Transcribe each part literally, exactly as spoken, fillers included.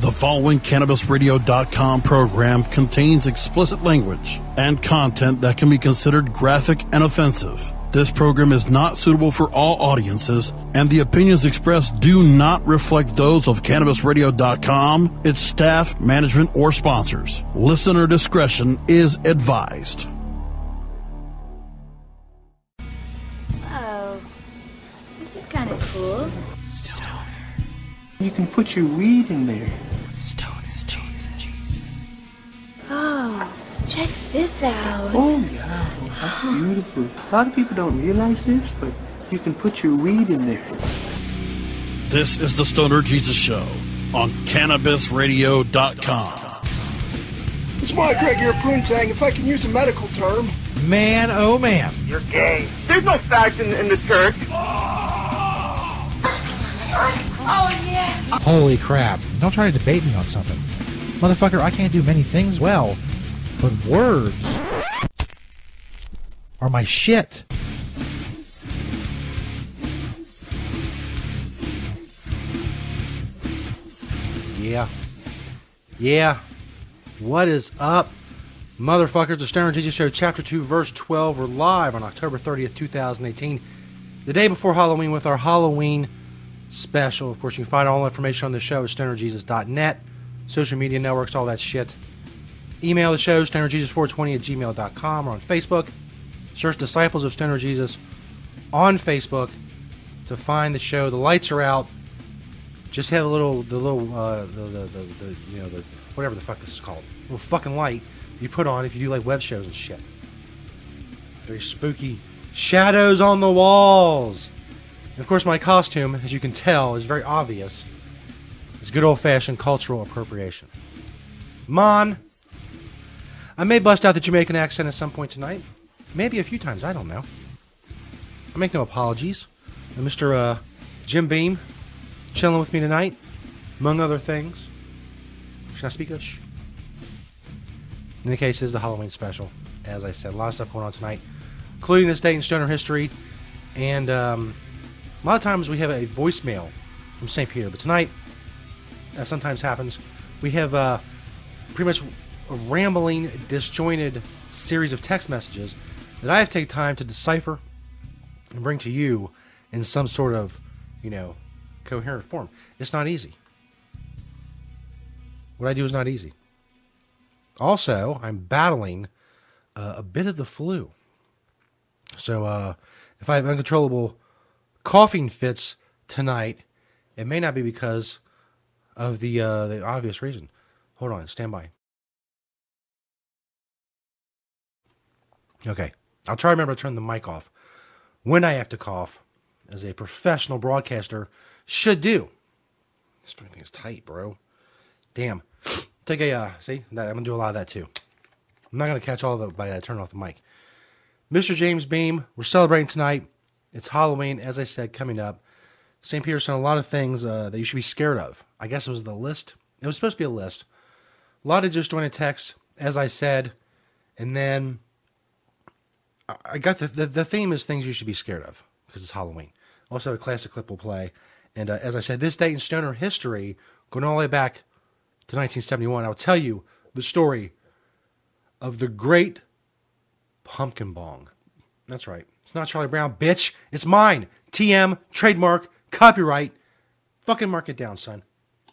The following Cannabis Radio dot com program contains explicit language and content that can be considered graphic and offensive. This program is not suitable for all audiences, and the opinions expressed do not reflect those of Cannabis Radio dot com, its staff, management, or sponsors. Listener discretion is advised. Oh, this is kind of cool. Stoner. You can put your weed in there. Stoner Jesus. Oh, check this out. Oh, yeah. That's beautiful. A lot of people don't realize this, but you can put your weed in there. This is the Stoner Jesus Show on Cannabis Radio dot com. It's Mike Greg here, Poontang, if I can use a medical term. Man, oh man. You're gay. There's no fact in, in the church. Oh, yeah. Holy crap. Don't try to debate me on something. Motherfucker, I can't do many things well, but words are my shit. Yeah. Yeah. What is up, motherfuckers? The Stoner Jesus Show, Chapter two, Verse twelve. We're live on October thirtieth, twenty eighteen. The day before Halloween with our Halloween special. Of course, you can find all information on the show at stoner jesus dot net. Social media networks, all that shit. Email the show, stoner jesus four twenty at gmail dot com, or on Facebook. Search Disciples of Stoner Jesus on Facebook to find the show. The lights are out. Just have a little, the little, uh, the, the, the, the, you know, the, whatever the fuck this is called. A little fucking light you put on if you do like web shows and shit. Very spooky. Shadows on the walls. And of course, my costume, as you can tell, is very obvious. It's good old-fashioned cultural appropriation. Mon, I may bust out the Jamaican accent at some point tonight. Maybe a few times, I don't know. I make no apologies. And Mister Uh, Jim Beam, chilling with me tonight, among other things. Should I speak of? Shh. In any case, this is the Halloween special. As I said, a lot of stuff going on tonight, including this day in Stoner history. And um, a lot of times we have a voicemail from Saint Peter. But tonight, as sometimes happens, we have uh, pretty much a rambling, disjointed series of text messages that I have to take time to decipher and bring to you in some sort of, you know, coherent form. It's not easy. What I do is not easy. Also, I'm battling uh, a bit of the flu. So, uh, if I have uncontrollable coughing fits tonight, it may not be because of the uh, the obvious reason. Hold on, stand by. Okay, I'll try to remember to turn the mic off when I have to cough, as a professional broadcaster should do. This fucking thing is tight, bro. Damn. Take a, uh, see? I'm going to do a lot of that, too. I'm not going to catch all of it by uh, turning off the mic. Mister James Beam, we're celebrating tonight. It's Halloween, as I said, coming up. Saint Peter's done a lot of things uh, that you should be scared of. I guess it was the list. It was supposed to be a list. A lot of disjointed texts, as I said. And then I got the, the, the theme is things you should be scared of, because it's Halloween. Also, a classic clip will play. And uh, as I said, this date in Stoner history, going all the way back to nineteen seventy-one, I'll tell you the story of the great pumpkin bong. That's right. It's not Charlie Brown, bitch. It's mine. T M, trademark, copyright. Fucking mark it down, son.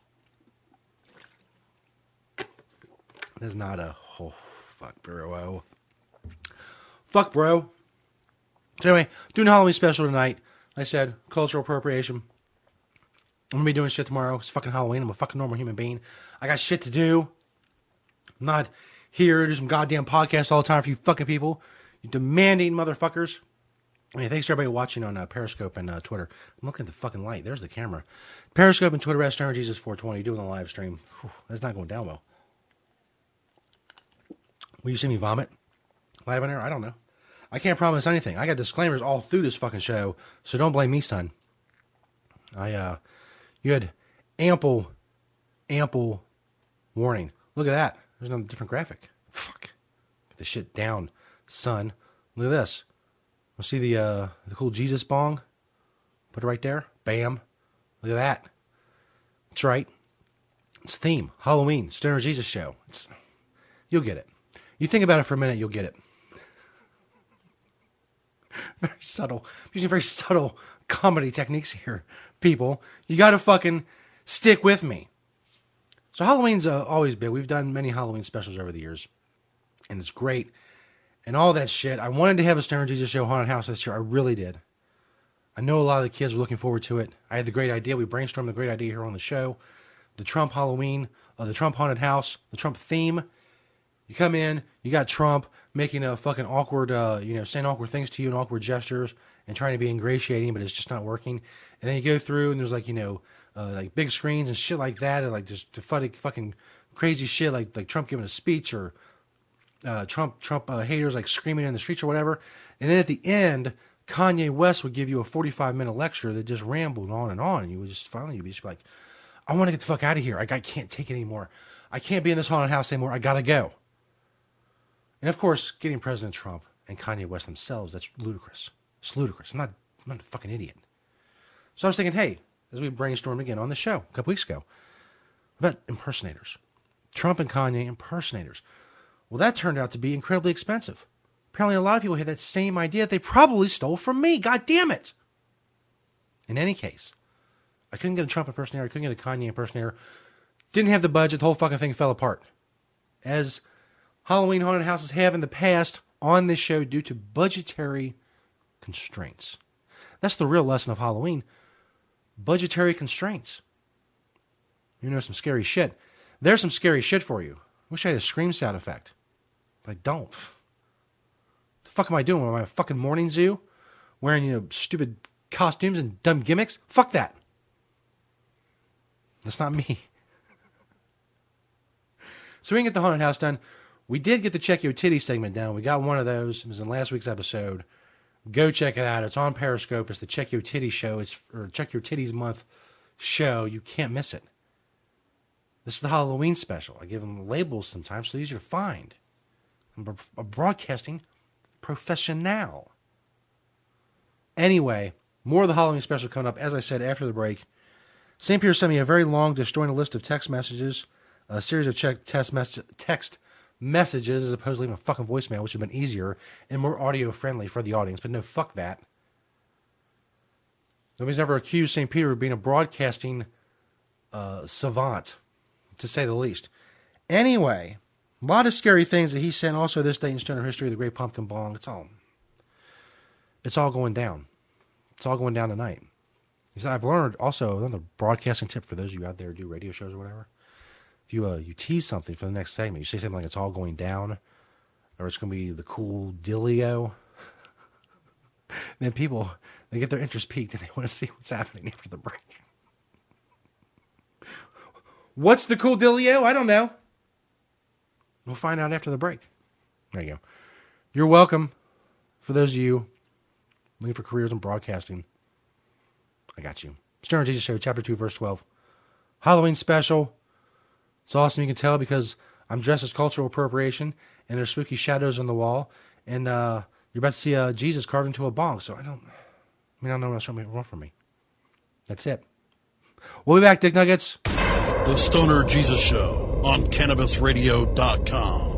That's not a... Oh, fuck, bro. Fuck, bro. So anyway, doing a Halloween special tonight. Like I said, cultural appropriation. I'm going to be doing shit tomorrow. It's fucking Halloween. I'm a fucking normal human being. I got shit to do. I'm not here to do some goddamn podcast all the time for you fucking people. You demanding motherfuckers. I mean, thanks to everybody watching on uh, Periscope and uh, Twitter. I'm looking at the fucking light. There's the camera. Periscope and Twitter at Stoner Jesus four twenty. Doing a live stream. Whew, that's not going down well. Will you see me vomit live on air? I don't know. I can't promise anything. I got disclaimers all through this fucking show, so don't blame me, son. I, uh, you had ample, ample warning. Look at that. There's no different graphic. Fuck. Get the shit down, son. Look at this. We'll see the, uh, the cool Jesus bong. Put it right there. Bam. Look at that. That's right. It's theme, Halloween, Stoner Jesus Show. It's, you'll get it. You think about it for a minute, you'll get it. Very subtle. I'm using very subtle comedy techniques here, people. You got to fucking stick with me. So Halloween's uh, always big. We've done many Halloween specials over the years, and it's great. And all that shit. I wanted to have a Stoner Jesus Show haunted house this year. I really did. I know a lot of the kids were looking forward to it. I had the great idea. We brainstormed the great idea here on the show. The Trump Halloween, uh, the Trump haunted house, the Trump theme. You come in, you got Trump making a fucking awkward, uh, you know, saying awkward things to you and awkward gestures and trying to be ingratiating, but it's just not working. And then you go through and there's like, you know, uh, like big screens and shit like that, and like just fucking fucking crazy shit, like like Trump giving a speech or uh, Trump Trump uh, haters like screaming in the streets or whatever. And then at the end, Kanye West would give you a forty-five minute lecture that just rambled on and on, and you would just finally you'd be just like, I want to get the fuck out of here. I, I can't take it anymore. I can't be in this haunted house anymore. I gotta go. And of course, getting President Trump and Kanye West themselves, that's ludicrous. It's ludicrous. I'm not, I'm not a fucking idiot. So I was thinking, hey, as we brainstormed again on the show a couple weeks ago, about impersonators. Trump and Kanye impersonators. Well, that turned out to be incredibly expensive. Apparently a lot of people had that same idea that they probably stole from me. God damn it. In any case, I couldn't get a Trump impersonator. I couldn't get a Kanye impersonator. Didn't have the budget. The whole fucking thing fell apart. As Halloween haunted houses have in the past on this show due to budgetary constraints. That's the real lesson of Halloween. Budgetary constraints. You know some scary shit. There's some scary shit for you. Wish I had a scream sound effect. But I don't. The fuck am I doing? Am I a fucking morning zoo? Wearing, you know, stupid costumes and dumb gimmicks? Fuck that. That's not me. So we didn't get the haunted house done. We did get the Check Your Titty segment down. We got one of those. It was in last week's episode. Go check it out. It's on Periscope. It's the Check Your Titty show. It's or Check Your Titties month show. You can't miss it. This is the Halloween special. I give them labels sometimes so they're easier to find. I'm a broadcasting professional. Anyway, more of the Halloween special coming up, as I said, after the break. Saint Pierre sent me a very long, disjointed list of text messages, a series of check test mes- text messages as opposed to leaving a fucking voicemail, which would have been easier and more audio-friendly for the audience. But no, fuck that. Nobody's ever accused Saint Peter of being a broadcasting uh, savant, to say the least. Anyway, a lot of scary things that he sent. Also, this day in stoner history, the Great Pumpkin Bong. It's all, it's all going down. It's all going down tonight. He said, I've learned also another broadcasting tip for those of you out there who do radio shows or whatever. If you uh, you tease something for the next segment, you say something like it's all going down, or it's going to be the cool dealio, then people, they get their interest piqued and they want to see what's happening after the break. What's the cool dealio? I don't know. We'll find out after the break. There you go. You're welcome. For those of you looking for careers in broadcasting, I got you. Stoner Jesus Show, Chapter two, Verse twelve. Halloween special. It's awesome. You can tell because I'm dressed as cultural appropriation, and there's spooky shadows on the wall, and uh, you're about to see uh, Jesus carved into a bong. So I don't, I mean, I don't know what's wrong for me. That's it. We'll be back, Dick Nuggets. The Stoner Jesus Show on Cannabis Radio dot com.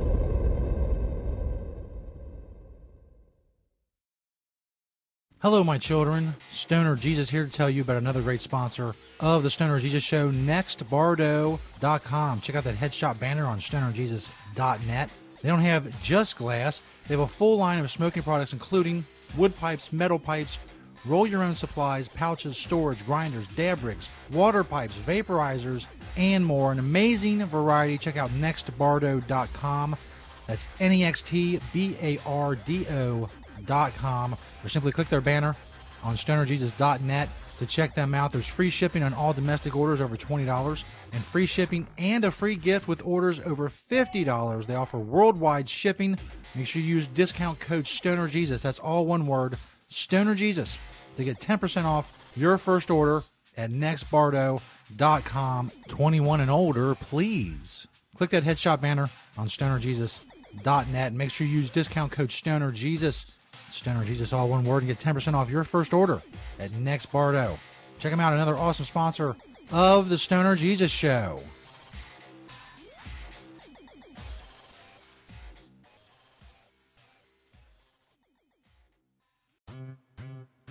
Hello, my children. Stoner Jesus here to tell you about another great sponsor of the Stoner Jesus Show, Next Bardo dot com. Check out that headshot banner on Stoner Jesus dot net. They don't have just glass. They have a full line of smoking products, including wood pipes, metal pipes, roll-your-own supplies, pouches, storage, grinders, dab rigs, water pipes, vaporizers, and more. An amazing variety. Check out Next Bardo dot com. That's N E X T B A R D O dot com. Or simply click their banner on Stoner Jesus dot net to check them out. There's free shipping on all domestic orders over twenty dollars and free shipping and a free gift with orders over fifty dollars. They offer worldwide shipping. Make sure you use discount code STONERJesus. That's all one word, STONERJesus, to get ten percent off your first order at Next Bardo dot com. twenty-one and older, please. Click that headshot banner on Stoner Jesus dot net. Make sure you use discount code STONERJesus. Stoner Jesus, all one word, and get ten percent off your first order at Next Bardo. Check them out, another awesome sponsor of the Stoner Jesus Show.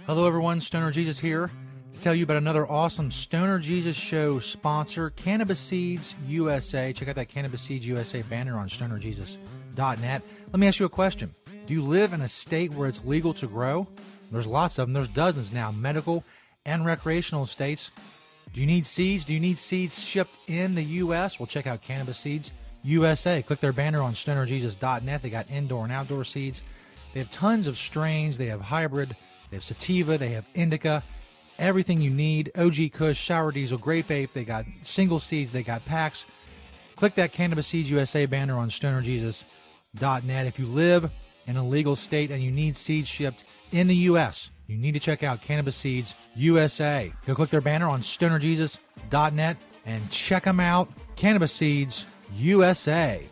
Hello everyone, Stoner Jesus here to tell you about another awesome Stoner Jesus Show sponsor, Cannabis Seeds U S A. Check out that Cannabis Seeds U S A banner on stoner jesus dot net. Let me ask you a question. Do you live in a state where it's legal to grow? There's lots of them. There's dozens now, medical and recreational states. Do you need seeds? Do you need seeds shipped in the U S? Well, check out Cannabis Seeds U S A. Click their banner on stoner jesus dot net. They got indoor and outdoor seeds. They have tons of strains. They have hybrid. They have sativa. They have indica. Everything you need. O G Kush, Sour Diesel, Grape Ape. They got single seeds. They got packs. Click that Cannabis Seeds U S A banner on stoner jesus dot net. If you live in a legal state and you need seeds shipped in the U S, you need to check out Cannabis Seeds U S A. Go click their banner on stoner jesus dot net and check them out. Cannabis Seeds U S A.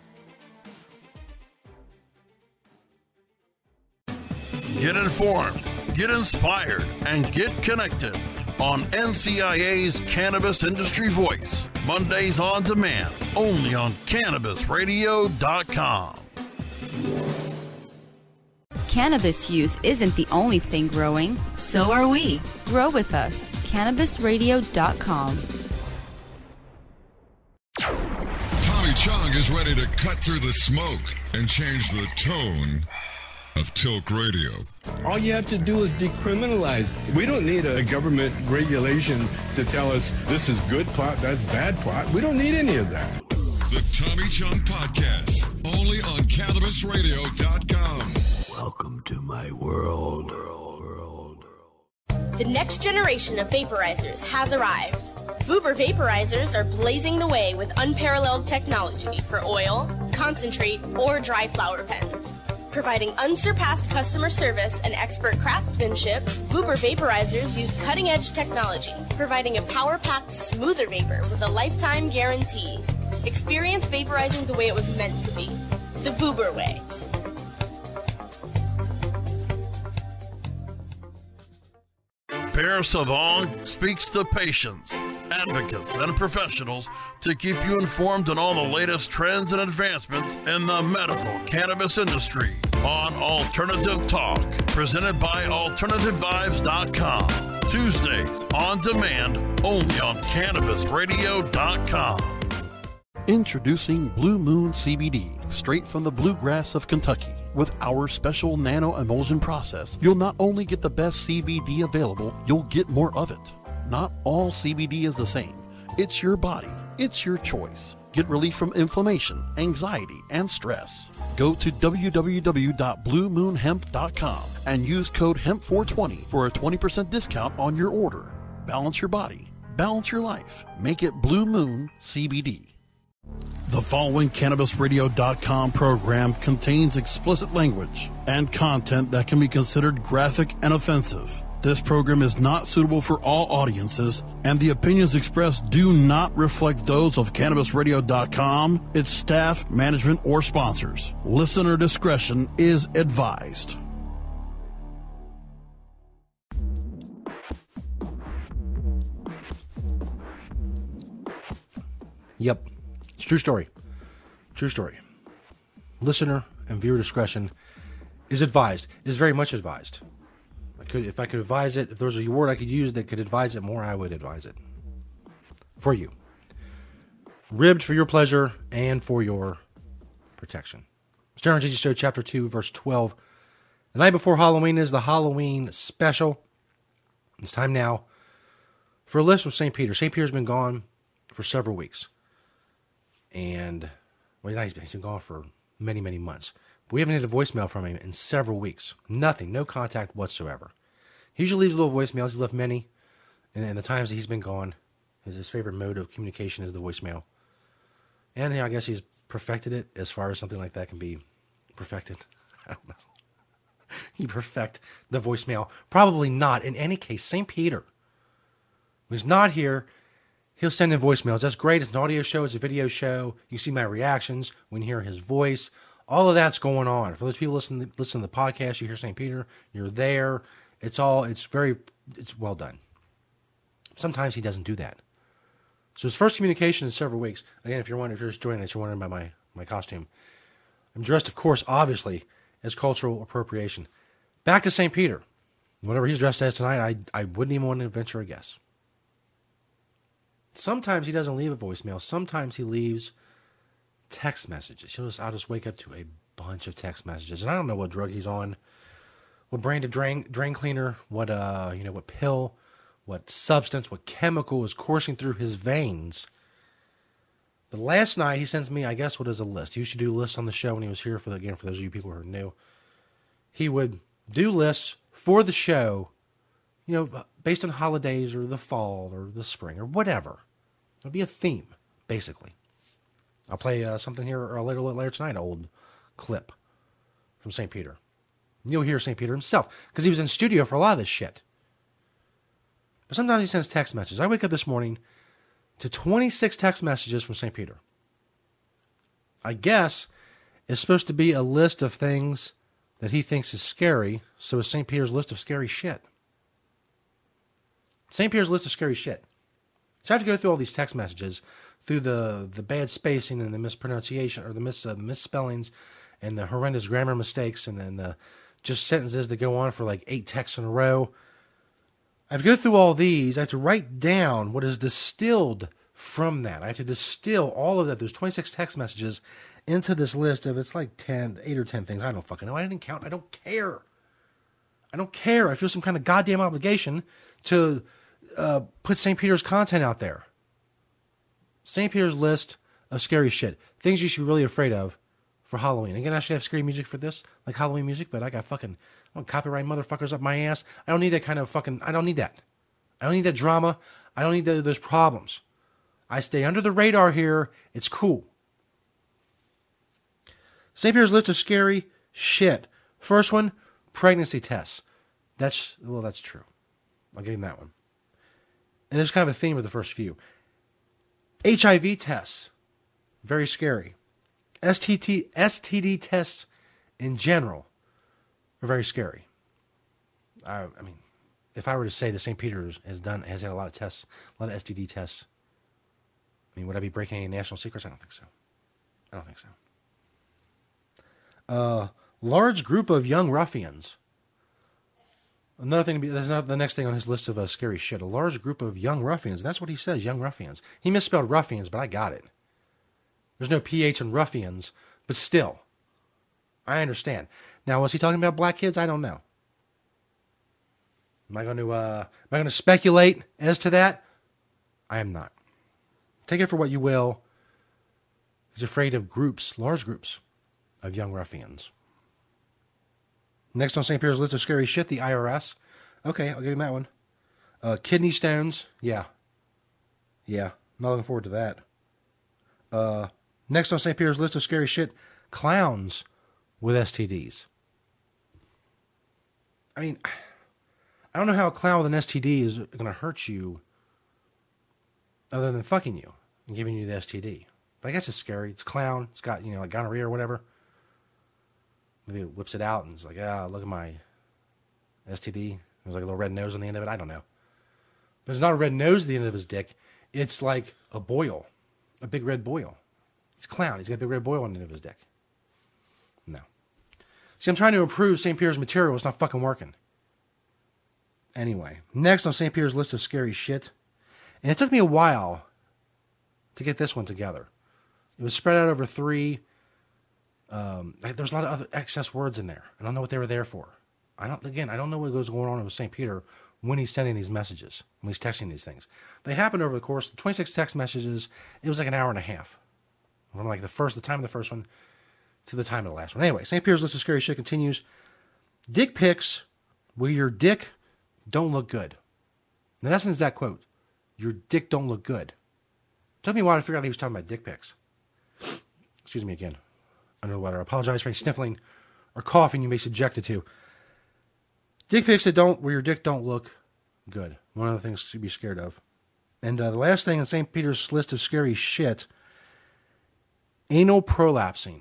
Get informed, get inspired, and get connected on N C I A's Cannabis Industry Voice. Mondays on demand, only on cannabis radio dot com. Cannabis use isn't the only thing growing, so are we. Grow with us. cannabis radio dot com. Tommy Chong is ready to cut through the smoke and change the tone of Tilk Radio. All you have to do is decriminalize. We don't need a government regulation to tell us this is good pot, that's bad pot. We don't need any of that. The Tommy Chong Podcast, only on cannabis radio dot com. Welcome to my world. The next generation of vaporizers has arrived. Vuber vaporizers are blazing the way with unparalleled technology for oil, concentrate, or dry flower pens. Providing unsurpassed customer service and expert craftsmanship, Vuber vaporizers use cutting-edge technology, providing a power-packed, smoother vapor with a lifetime guarantee. Experience vaporizing the way it was meant to be. The Vuber way. Pierre Savon speaks to patients, advocates, and professionals to keep you informed on all the latest trends and advancements in the medical cannabis industry on Alternative Talk, presented by alternative vibes dot com. Tuesdays on demand, only on cannabis radio dot com. Introducing Blue Moon C B D, straight from the bluegrass of Kentucky. With our special nano emulsion process, you'll not only get the best C B D available, you'll get more of it. Not all C B D is the same. It's your body. It's your choice. Get relief from inflammation, anxiety, and stress. Go to w w w dot blue moon hemp dot com and use code hemp four twenty for a twenty percent discount on your order. Balance your body. Balance your life. Make it Blue Moon C B D. The following cannabis radio dot com program contains explicit language and content that can be considered graphic and offensive. This program is not suitable for all audiences, and the opinions expressed do not reflect those of cannabis radio dot com, its staff, management, or sponsors. Listener discretion is advised. Yep. It's true story. True story. Listener and viewer discretion is advised, is very much advised. I could, if I could advise it, if there was a word I could use that could advise it more, I would advise it. For you. Ribbed for your pleasure and for your protection. Stoner Jesus Show, Chapter two, Verse twelve. The night before Halloween is the Halloween special. It's time now for a list with Saint Peter. Saint Peter's been gone for several weeks. And, well, he's been, he's been gone for many, many months. But we haven't had a voicemail from him in several weeks. Nothing, no contact whatsoever. He usually leaves little voicemails. He's left many. And in the times that he's been gone, his, his favorite mode of communication is the voicemail. And yeah, I guess he's perfected it as far as something like that can be perfected. I don't know. He perfect the voicemail. Probably not. In any case, Saint Peter, who's not here, he'll send in voicemails. That's great. It's an audio show. It's a video show. You see my reactions when you hear his voice. All of that's going on. For those people listening listen to the podcast, you hear Saint Peter, you're there. It's all, it's very, it's well done. Sometimes he doesn't do that. So his first communication in several weeks. Again, if you're wondering, if you're just joining us, you're wondering about my, my costume. I'm dressed, of course, obviously, as cultural appropriation. Back to Saint Peter. Whatever he's dressed as tonight, I, I wouldn't even want to venture a guess. Sometimes he doesn't leave a voicemail. Sometimes he leaves text messages. He'll just, I'll just wake up to a bunch of text messages. And I don't know what drug he's on, what brand of drain, drain cleaner, what, uh, you know, what pill, what substance, what chemical is coursing through his veins. But last night he sends me, I guess, what is a list. He used to do lists on the show when he was here, for the, again, for those of you people who are new. He would do lists for the show, you know, based on holidays or the fall or the spring or whatever. It'll be a theme, basically. I'll play uh, something here or later, later tonight, an old clip from Saint Peter. You'll hear Saint Peter himself, because he was in studio for a lot of this shit. But sometimes he sends text messages. I wake up this morning to twenty-six text messages from Saint Peter. I guess it's supposed to be a list of things that he thinks is scary, so it's Saint Peter's list of scary shit. Saint Peter's list of scary shit. So I have to go through all these text messages, through the, the bad spacing and the mispronunciation, or the, mis, uh, the misspellings, and the horrendous grammar mistakes, and then the just sentences that go on for like eight texts in a row. I have to go through all these. I have to write down what is distilled from that. I have to distill all of that, those twenty-six text messages, into this list of, it's like ten, eight or ten things. I don't fucking know. I didn't count. I don't care. I don't care. I feel some kind of goddamn obligation to uh, put Saint Peter's content out there. Saint Peter's list of scary shit. Things you should be really afraid of for Halloween. Again, I should have scary music for this, like Halloween music, but I got fucking I don't copyright motherfuckers up my ass. I don't need that kind of fucking, I don't need that. I don't need that drama. I don't need that, those problems. I stay under the radar here. It's cool. Saint Peter's list of scary shit. First one, pregnancy tests. That's, well, that's true. I'll give him that one. And there's kind of a theme with the first few. H I V tests. Very scary. S T T, S T D tests in general are very scary. I, I mean, if I were to say that Saint Peter's has done, has had a lot of tests, a lot of S T D tests, I mean, would I be breaking any national secrets? I don't think so. I don't think so. Uh, large group of young ruffians. Another thing to be, that's not the next thing on his list of uh, scary shit. A large group of young ruffians. That's what he says, young ruffians. He misspelled ruffians, but I got it. There's no P H in ruffians, but still. I understand. Now, was he talking about black kids? I don't know. Am I going to, uh, am I going to speculate as to that? I am not. Take it for what you will. He's afraid of groups, large groups of young ruffians. Next on Saint Peter's list of scary shit, the I R S. Okay, I'll give him that one. Uh, kidney stones. Yeah. Yeah, I'm not looking forward to that. Uh, next on Saint Peter's list of scary shit, clowns with S T Ds. I mean, I don't know how a clown with an S T D is going to hurt you other than fucking you and giving you the S T D. But I guess it's scary. It's a clown. It's got, you know, like gonorrhea or whatever. Maybe it whips it out and it's like, ah, look at my S T D. There's like a little red nose on the end of it. I don't know. There's not a red nose at the end of his dick. It's like a boil. A big red boil. He's a clown. He's got a big red boil on the end of his dick. No. See, I'm trying to improve Saint Peter's material. It's not fucking working. Anyway, next on Saint Peter's list of scary shit. And it took me a while to get this one together. It was spread out over three. Um, there's a lot of other excess words in there. I don't know what they were there for. I don't. Again, I don't know what was going on with Saint Peter when he's sending these messages, when he's texting these things. They happened over the course of twenty-six text messages. It was like an hour and a half. From like the first, the time of the first one to the time of the last one. Anyway, Saint Peter's list of scary shit continues. Dick pics where your dick don't look good. In essence, that quote, your dick don't look good. It took me a while to figure out he was talking about dick pics. Excuse me again. Under the weather. I apologize for any sniffling or coughing you may be subjected to. Dick pics that don't, where your dick don't look good. One of the things to be scared of. And uh, the last thing on Saint Peter's list of scary shit, anal prolapsing.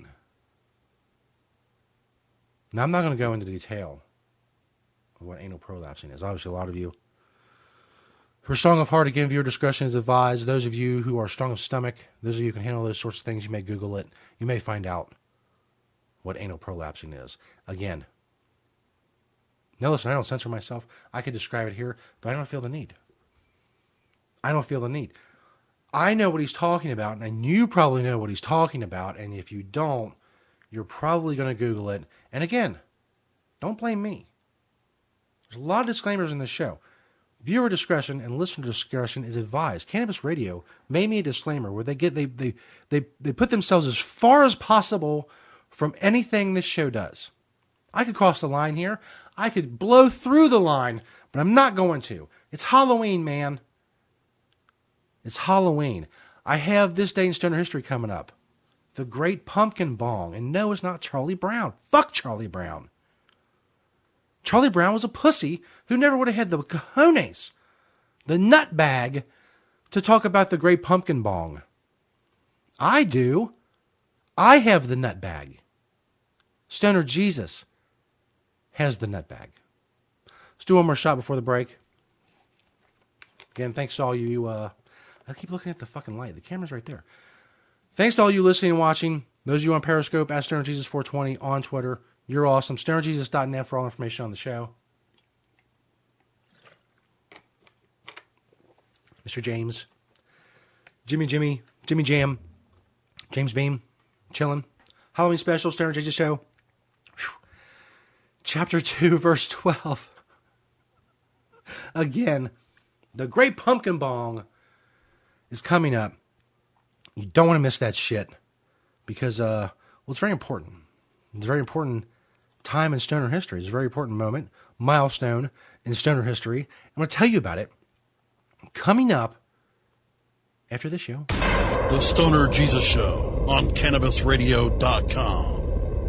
Now, I'm not going to go into detail of what anal prolapsing is. Obviously, a lot of you who are strong of heart, again, viewer discretion is advised. Those of you who are strong of stomach, those of you who can handle those sorts of things, you may Google it. You may find out what anal prolapsing is. Again, Now listen, I don't censor myself. I could describe it here, but I don't feel the need. I don't feel the need. I know what he's talking about, and you probably know what he's talking about, and if you don't, you're probably going to Google it. And again, don't blame me. There's a lot of disclaimers in this show. Viewer discretion and listener discretion is advised. Cannabis Radio made me a disclaimer where they get they they they they put themselves as far as possible from anything this show does. I could cross the line here. I could blow through the line, but I'm not going to. It's Halloween, man. It's Halloween. I have This Day in Stoner History coming up. The Great Pumpkin Bong. And no, it's not Charlie Brown. Fuck Charlie Brown. Charlie Brown was a pussy who never would have had the cojones, the nutbag, to talk about the Great Pumpkin Bong. I do. I have the nutbag. Stoner Jesus has the nutbag. Let's do one more shot before the break. Again, thanks to all you... Uh, I keep looking at the fucking light. The camera's right there. Thanks to all you listening and watching. Those of you on Periscope, at Stoner Jesus four twenty, on Twitter. You're awesome. Stoner Jesus dot net for all information on the show. Mister James. Jimmy Jimmy. Jimmy Jam. James Beam. Chillin'. Halloween special. Stoner Jesus show. Whew. Chapter two, verse twelve. Again, the Great Pumpkin Bong is coming up. You don't want to miss that shit. Because, uh, well, it's very important. It's a very important time in Stoner history. It's a very important moment, milestone in Stoner history. I'm going to tell you about it coming up after this show. The Stoner Jesus Show on Cannabis Radio dot com.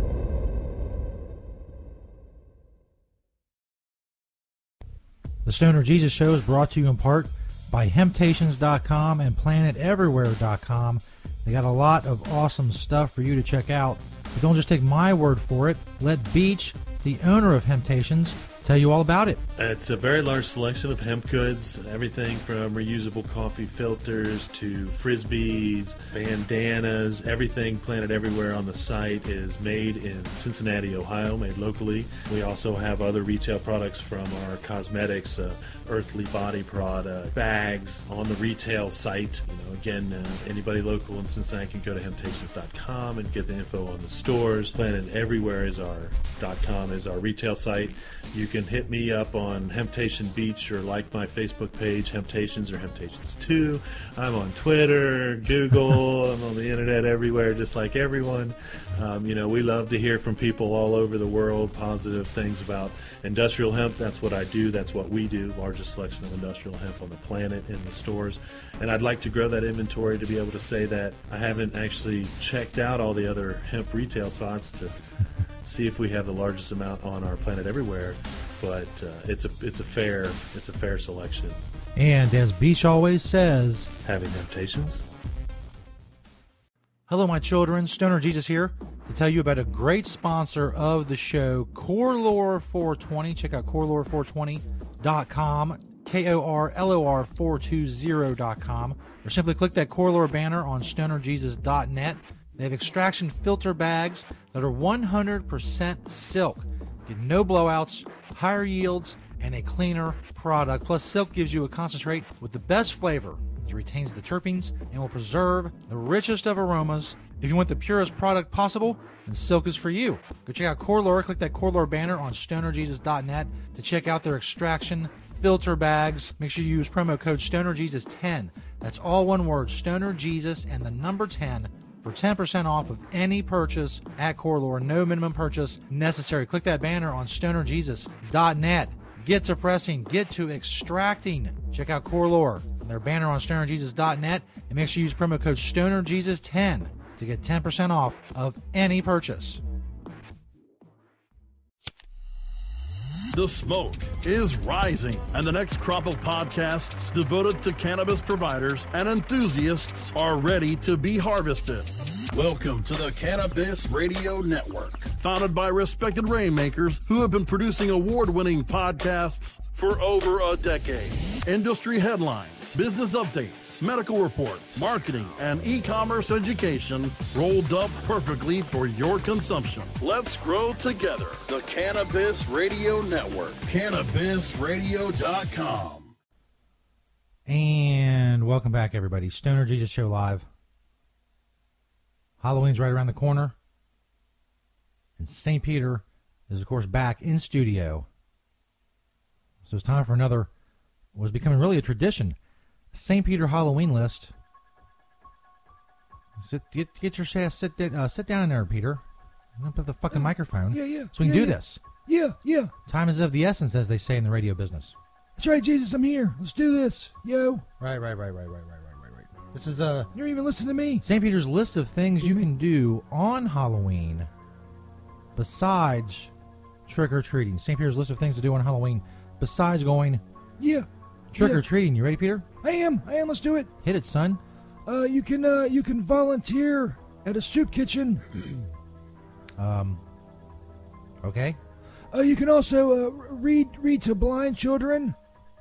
The Stoner Jesus Show is brought to you in part by Hemptations dot com and Planet Everywhere dot com. They got a lot of awesome stuff for you to check out. But don't just take my word for it. Let Beach, the owner of Hemptations, tell you all about it. It's a very large selection of hemp goods, everything from reusable coffee filters to frisbees, bandanas, everything Planet Everywhere on the site is made in Cincinnati, Ohio, made locally. We also have other retail products from our cosmetics, uh, Earthly Body product, bags on the retail site. You know, again, uh, anybody local in Cincinnati can go to Hemptations dot com and get the info on the stores. Planet Everywhere is our .com is our retail site. You can hit me up on Hemptation Beach or like my Facebook page, Hemptations or Hemptations two. I'm on Twitter, Google, I'm on the internet everywhere, just like everyone. Um, you know, we love to hear from people all over the world, positive things about industrial hemp. That's what I do. That's what we do. Largest selection of industrial hemp on the planet in the stores. And I'd like to grow that inventory to be able to say that I haven't actually checked out all the other hemp retail spots to see if we have the largest amount on our Planet Everywhere. But uh, it's a it's a fair it's a fair selection. And as Beach always says, having temptations. Hello, my children. Stoner Jesus here to tell you about a great sponsor of the show, Core Lore four twenty. Check out Core Lore four twenty dot com, K O R L O R four twenty dot com, or simply click that Core Lore banner on Stoner Jesus dot net. They have extraction filter bags that are one hundred percent silk. Get no blowouts, higher yields, and a cleaner product. Plus, silk gives you a concentrate with the best flavor. It retains the terpenes and will preserve the richest of aromas. If you want the purest product possible, then silk is for you. Go check out Core Lore. Click that Core Lore banner on Stoner Jesus dot net to check out their extraction filter bags. Make sure you use promo code Stoner Jesus ten. That's all one word, Stoner Jesus and the number ten for ten percent off of any purchase at Core Lore. No minimum purchase necessary. Click that banner on Stoner Jesus dot net. Get to pressing. Get to extracting. Check out Core Lore and their banner on Stoner Jesus dot net. And make sure you use promo code Stoner Jesus ten to get ten percent off of any purchase. The smoke is rising, and the next crop of podcasts devoted to cannabis providers and enthusiasts are ready to be harvested. Welcome to the Cannabis Radio Network, founded by respected rainmakers who have been producing award-winning podcasts for over a decade. Industry headlines, business updates, medical reports, marketing, and e-commerce education rolled up perfectly for your consumption. Let's grow together. The Cannabis Radio Network. Cannabis Radio dot com. And welcome back, everybody. Stoner Jesus Show Live. Halloween's right around the corner. And Saint Peter is, of course, back in studio. So it's time for another, was becoming really a tradition, Saint Peter Halloween list. Sit, get, get your ass, sit, uh, sit down in there, Peter. Don't put the fucking microphone. Yeah, yeah. So we can yeah, do yeah. this. Yeah, yeah. Time is of the essence, as they say in the radio business. That's right, Jesus, I'm here. Let's do this. Yo. Right, right, right, right, right, right, right, right, right. This is uh, You're even listening to me. Saint Peter's list of things you can do on Halloween besides trick-or-treating. Saint Peter's list of things to do on Halloween besides going Yeah. trick-or-treating. You ready, Peter? I am. I am. Let's do it. Hit it, son. Uh, you can uh, you can volunteer at a soup kitchen. Um. Okay. Uh, you can also uh, read read to blind children.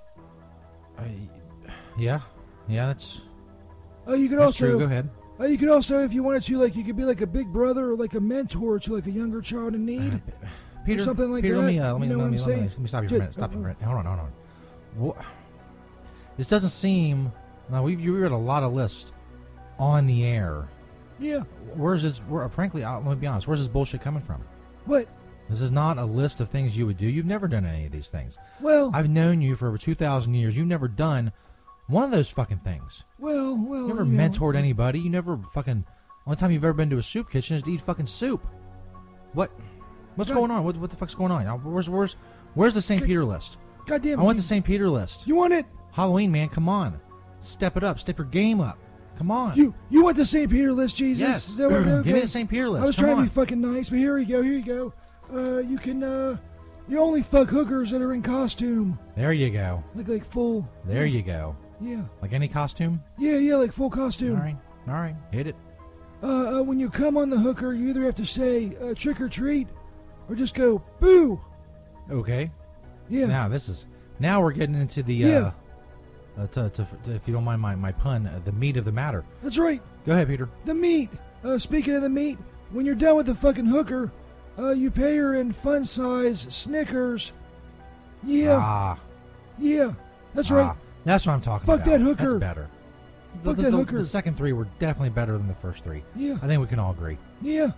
I, yeah. Yeah, that's. Uh, you can that's also true. Go ahead. Uh, you could also, if you wanted to, like you could be like a big brother or like a mentor to like a younger child in need. Peter, or something like Peter, that. let me, uh, let me, you know let, what me, I'm let, me, saying? let me stop you for Just- a minute. Stop you for a minute. Hold on, hold on. What? This doesn't seem. Now we've you read a lot of lists on the air. Yeah. Where's this? Where, frankly, I'll, let me be honest. Where's this bullshit coming from? What? This is not a list of things you would do. You've never done any of these things. Well, I've known you for over two thousand years. You've never done one of those fucking things. Well, well. You never you know, mentored anybody. You never fucking. Only time you've ever been to a soup kitchen is to eat fucking soup. What? What's God- going on? What, what the fuck's going on? Now, where's where's where's the Saint Peter list? Goddamn. I want the Jesus. Saint Peter list. You want it? Halloween, man, come on. Step it up. Step your game up. Come on. You you want the Saint Peter list, Jesus? Yes. Is that what, okay. Give me the Saint Peter list. I was Come trying to on. be fucking nice, but here you go. Here you go. Uh, you can uh, you only fuck hookers that are in costume, There you go. like like full. There you go. Yeah. Like any costume? Yeah, yeah, like full costume. All right. All right. Hit it. Uh, uh, when you come on the hooker, you either have to say uh, trick or treat, or just go boo. Okay. Yeah. Now this is. Now we're getting into the. Yeah. Uh, uh, to, to, to, if you don't mind my, my pun, uh, the meat of the matter. That's right. Go ahead, Peter. The meat. Uh, speaking of the meat, when you're done with the fucking hooker, uh, you pay her in fun size Snickers. Yeah. Ah. Yeah. That's ah. right. That's what I'm talking Fuck about. that hooker. That's better. The, Fuck the, that the, hooker. the second three were definitely better than the first three. Yeah. I think we can all agree. Yeah.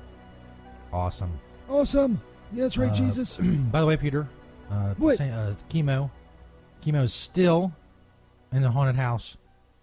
Awesome. Awesome. Yeah, that's right, Uh, Jesus. By the way, Peter, uh, What? say- uh, chemo, chemo is still in the haunted house.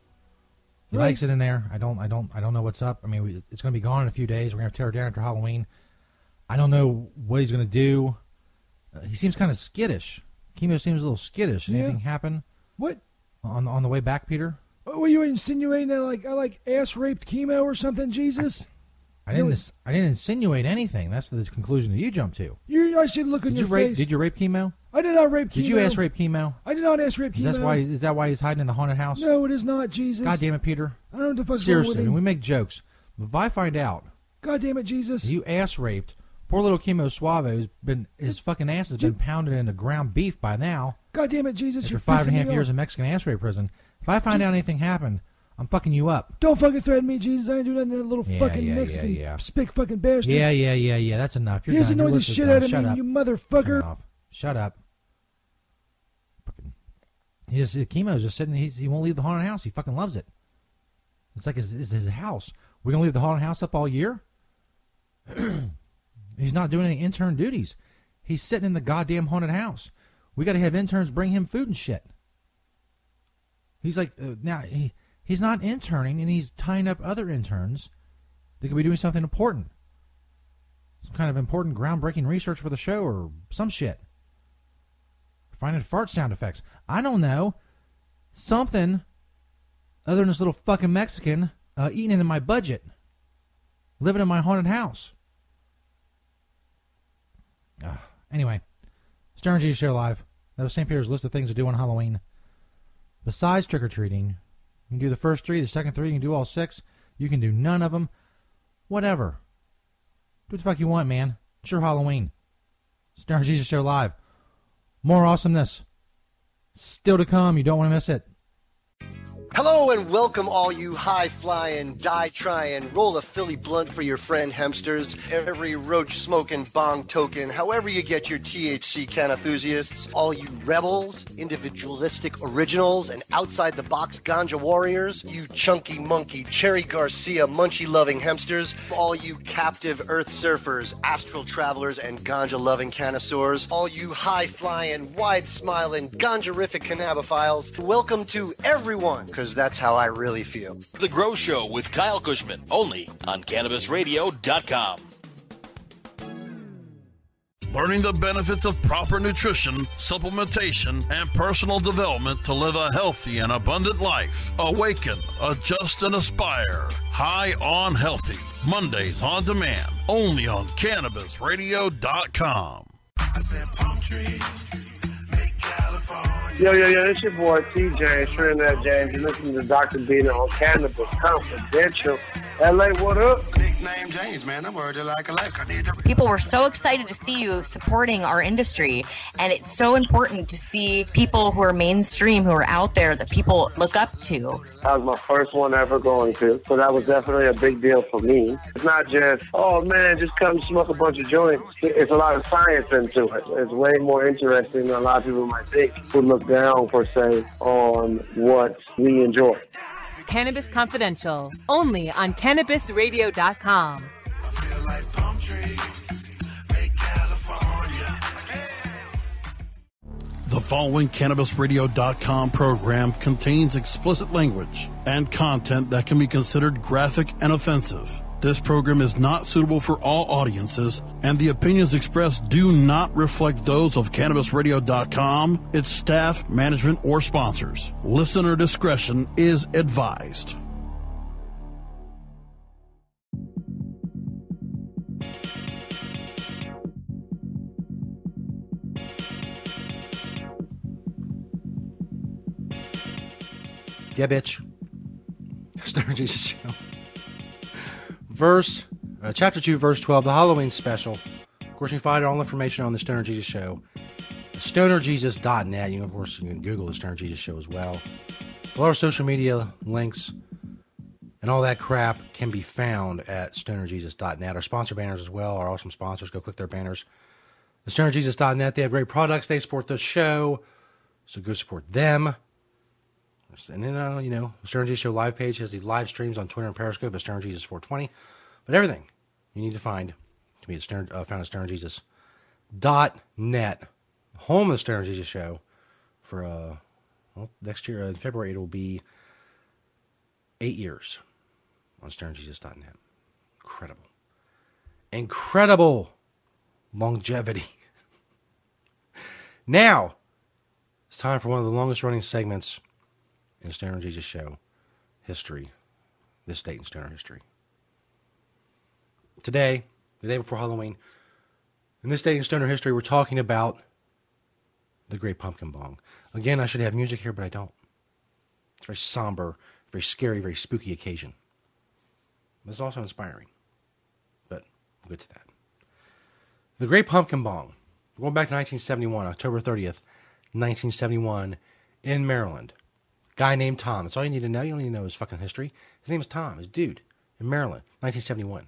He Right. likes it in there. I don't, I don't, I don't know what's up. I mean, we, it's going to be gone in a few days. We're going to tear it down after Halloween. I don't know what he's going to do. Uh, he seems kind of skittish. Chemo seems a little skittish. Did Yeah. anything happen What? on on the way back, Peter? Oh, were you insinuating that like I like ass raped chemo or something, Jesus? I Is that didn't. what- ins- I didn't insinuate anything. That's the conclusion that you jumped to. You, I see the look on Did your you rape? face. Did you rape chemo? I did not rape chemo. Did you ass rape chemo? I did not ass rape chemo. Is that why? Is that why he's hiding in the haunted house? No, it is not, Jesus. God damn it, Peter. I don't know what the fuck's Seriously, wrong I with mean, we him. make jokes. But if I find out God damn it, Jesus. you ass raped, poor little Chemo Suave has been his fucking ass has been pounded into ground beef by now. God damn it, Jesus. After You're five and a pissing half me years off. in Mexican ass rape prison, if I find out anything happened, I'm fucking you up. Don't fucking threaten me, Jesus. I ain't doing nothing to that little Yeah, fucking yeah, Mexican yeah, yeah. spick fucking bastard. Yeah, yeah, yeah, yeah. That's enough. You're He has done. Your annoyed the list is shit done. out of Shut me, up. you motherfucker. Turn it off. Shut up. Fucking. His Chemo's just sitting. He's, he won't leave the haunted house. He fucking loves it. It's like his, it's his house. We're gonna leave the haunted house up all year. He's not doing any intern duties. He's sitting in the goddamn haunted house. We got to have interns bring him food and shit. He's like, uh, now he he's not interning, and he's tying up other interns that could be doing something important, some kind of important, groundbreaking research for the show or some shit. Finding fart sound effects. I don't know, something other than this little fucking Mexican uh, eating into my budget, living in my haunted house. Uh, anyway, Stern Jesus Show Live. That was Saint Peter's list of things to do on Halloween. Besides trick-or-treating, you can do the first three, the second three, you can do all six. You can do none of them. Whatever. Do what the fuck you want, man. It's your Halloween. Stern Jesus Show Live. More awesomeness Still to come. You don't want to miss it. Hello and welcome all you high-flying, die-trying, roll a Philly blunt for your friend hemsters, every roach-smoking bong token, however you get your T H C can enthusiasts, all you rebels, individualistic originals, and outside-the-box ganja warriors, you chunky monkey, Cherry Garcia, munchie-loving hemsters, all you captive earth surfers, astral travelers, and ganja-loving connoisseurs, all you high-flying, wide-smiling, ganja-rific cannabophiles, welcome to everyone, because that's how I really feel. The Grow Show with Kyle Cushman, only on Cannabis Radio dot com. Learning the benefits of proper nutrition, supplementation, and personal development to live a healthy and abundant life. Awaken, adjust, and aspire. High on Healthy. Mondays on demand. Only on Cannabis Radio dot com. I said palm trees. Yo, yo, yo, it's your boy T J, Trinidad James. You're listening to Doctor Bina on Cannabis Confidential. L A, what up? Nickname James, man. I'm worried like a like. I need to... People were so excited to see you supporting our industry, and it's so important to see people who are mainstream, who are out there, that people look up to. That was my first one ever going to, so that was definitely a big deal for me. It's not just, oh man, just come smoke a bunch of joints. It's a lot of science into it. It's way more interesting than a lot of people might think who look down, per se, on what we enjoy. Cannabis Confidential, only on Cannabis Radio dot com. The following Cannabis Radio dot com program contains explicit language and content that can be considered graphic and offensive. This program is not suitable for all audiences, and the opinions expressed do not reflect those of Cannabis Radio dot com, its staff, management, or sponsors. Listener discretion is advised. Yeah, bitch. Stoner Jesus Show. Verse, uh, chapter two, verse twelve, the Halloween special. Of course, you can find all information on the Stoner Jesus Show. Stoner Jesus dot net. You know, of course, you can Google the Stoner Jesus Show as well. All our social media links and all that crap can be found at Stoner Jesus dot net. Our sponsor banners as well, our awesome sponsors. Go click their banners. The Stoner Jesus dot net, they have great products. They support the show, so go support them. And then, uh, you know, the Stoner Jesus Show live page has these live streams on Twitter and Periscope at Stoner Jesus four twenty. But everything you need to find to be at Stoner, uh, found at Stoner Jesus dot net, home of the Stoner Jesus Show. For uh, well, next year, uh, in February, it will be eight years on Stoner Jesus dot net. Incredible. Incredible longevity. Now, it's time for one of the longest running segments in the Stoner Jesus Show history, this date in Stoner history. Today, the day before Halloween, in this date in Stoner history, we're talking about the Great Pumpkin Bong. Again, I should have music here, but I don't. It's a very somber, very scary, very spooky occasion. But it's also inspiring. But we'll get to that. The Great Pumpkin Bong. We're going back to nineteen seventy-one, October thirtieth, nineteen seventy-one, in Maryland. Guy named Tom. That's all you need to know. You don't need to know his fucking history. His name is Tom. His dude. In Maryland. nineteen seventy-one.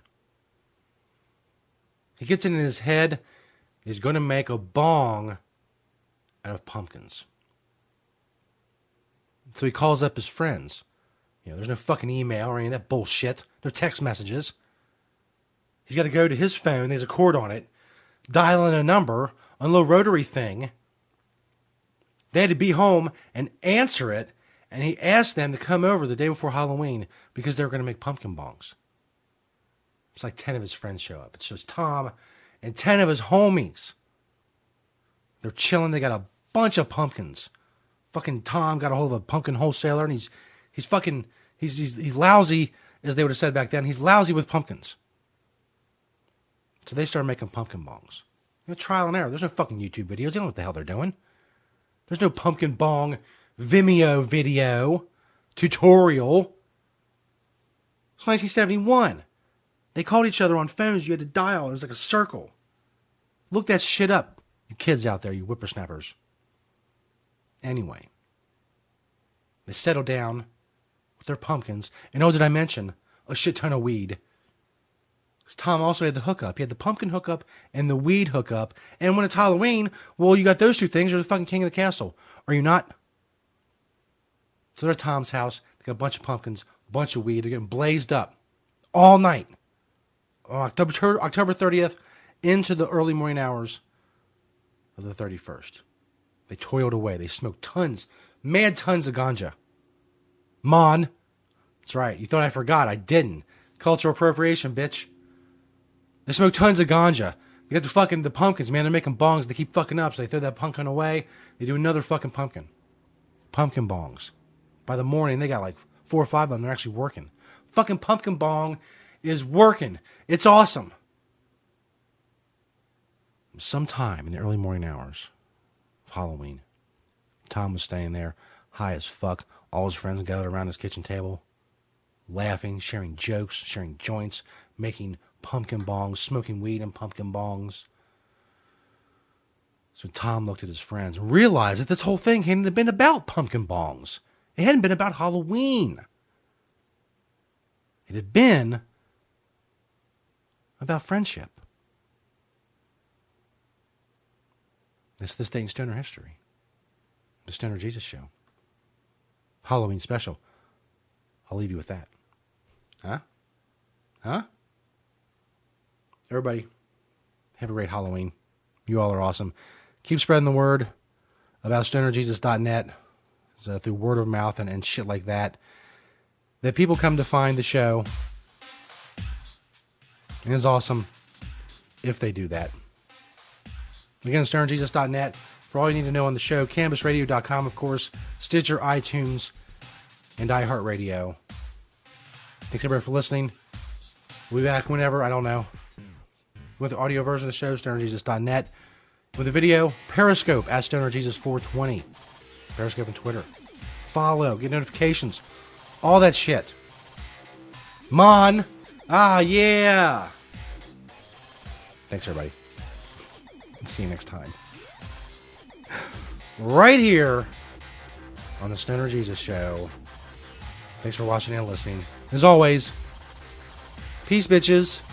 He gets it in his head. He's going to make a bong out of pumpkins. So he calls up his friends. You know, there's no fucking email or any of that bullshit. No text messages. He's got to go to his phone. There's a cord on it. Dial in a number. On a little rotary thing. They had to be home and answer it. And he asked them to come over the day before Halloween because they were going to make pumpkin bongs. It's like ten of his friends show up. It shows Tom and ten of his homies. They're chilling. They got a bunch of pumpkins. Fucking Tom got a hold of a pumpkin wholesaler, and he's he's fucking he's he's, he's lousy, as they would have said back then. He's lousy with pumpkins. So they started making pumpkin bongs. You know, trial and error. There's no fucking YouTube videos. They don't know what the hell they're doing. There's no pumpkin bong Vimeo video tutorial. It's nineteen seventy-one. They called each other on phones. You had to dial. It was like a circle. Look that shit up, you kids out there, you whippersnappers. Anyway, they settle down with their pumpkins. And oh, did I mention a shit ton of weed? Because Tom also had the hookup. He had the pumpkin hookup and the weed hookup. And when it's Halloween, well, you got those two things. You're the fucking king of the castle. Are you not? So they're at Tom's house. They got a bunch of pumpkins, a bunch of weed. They're getting blazed up all night. On October, October thirtieth into the early morning hours of the thirty-first. They toiled away. They smoked tons, mad tons of ganja. Mon. That's right. You thought I forgot. I didn't. Cultural appropriation, bitch. They smoked tons of ganja. They got the fucking, the pumpkins, man. They're making bongs. They keep fucking up. So they throw that pumpkin away. They do another fucking pumpkin. Pumpkin bongs. By the morning, they got like four or five of them. They're actually working. Fucking pumpkin bong is working. It's awesome. Sometime in the early morning hours of Halloween, Tom was staying there, high as fuck. All his friends gathered around his kitchen table, laughing, sharing jokes, sharing joints, making pumpkin bongs, smoking weed and pumpkin bongs. So Tom looked at his friends and realized that this whole thing hadn't been about pumpkin bongs. It hadn't been about Halloween. It had been about friendship. It's this day in Stoner history. The Stoner Jesus Show. Halloween special. I'll leave you with that. Huh? Huh? Everybody, have a great Halloween. You all are awesome. Keep spreading the word about stoner jesus dot net uh, through word of mouth and, and shit like that. That people come to find the show. And it's awesome if they do that. Again, stoner jesus dot net. For all you need to know on the show, cannabis radio dot com, of course, Stitcher, iTunes, and iHeartRadio. Thanks everybody for listening. We'll be back whenever, I don't know. With the audio version of the show, stoner jesus dot net. With the video, Periscope at stoner jesus four twenty. Periscope and Twitter. Follow, get notifications. All that shit. Mon. Ah, yeah. Thanks, everybody. See you next time. Right here on the Stoner Jesus Show. Thanks for watching and listening. As always, peace, bitches.